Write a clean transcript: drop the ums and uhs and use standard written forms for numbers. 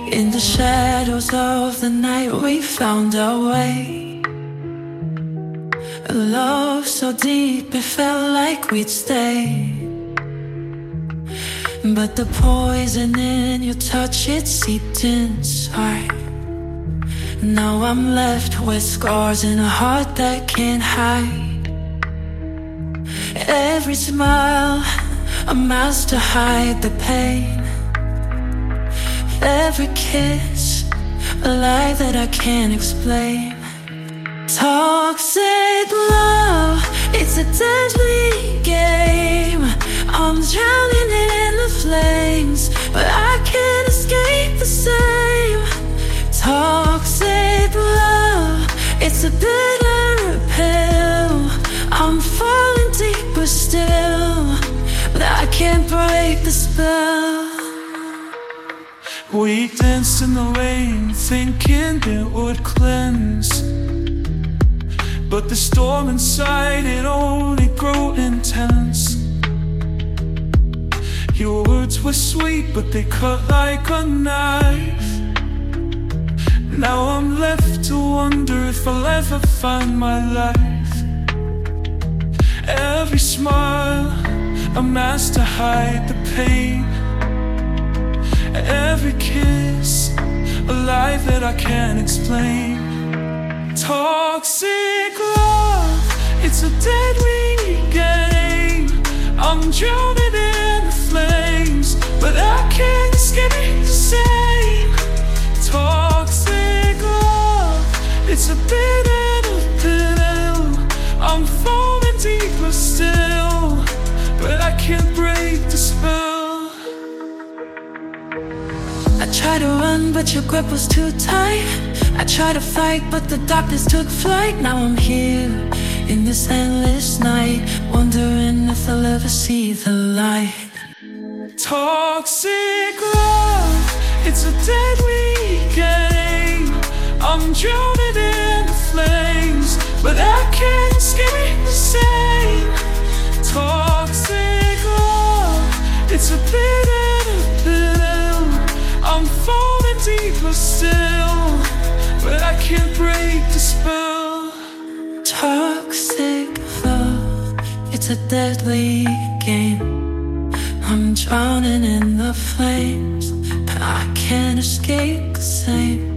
In the shadows of the night we found our way. A love so deep it felt like we'd stay. But the poison in your touch, it seeped inside. Now I'm left with scars and a heart that can't hide. Every smile, a mask to hide the pain. Every kiss, a lie that I can't explain. Toxic love, it's a deadly game. I'm drowning in the flames, but I can't escape the same. Toxic love, it's a bitter pill. I'm falling deeper still, but I can't break the spell. We danced in the rain, thinking it would cleanse. But the storm inside, it only grew intense. Your words were sweet, but they cut like a knife. Now I'm left to wonder if I'll ever find my life. Every smile, a mask to hide the pain. Every kiss, a lie that I can't explain. Toxic love, it's a deadly game. I'm drowning in the flames, but I can't escape the same. Toxic love, it's a bitter pill. I'm falling deeper still, but I can't break the spell. I tried to run, but your grip was too tight. I tried to fight, but the darkness took flight. Now I'm here in this endless night, wondering if I'll ever see the light. Toxic love, it's a deadly game. I'm drowning in the flames, but I can't escape the same. Toxic love, it's a bitter pill. I'm falling deeper still, but I can't break the spell. Toxic love, it's a deadly game. I'm drowning in the flames, but I can't escape the same.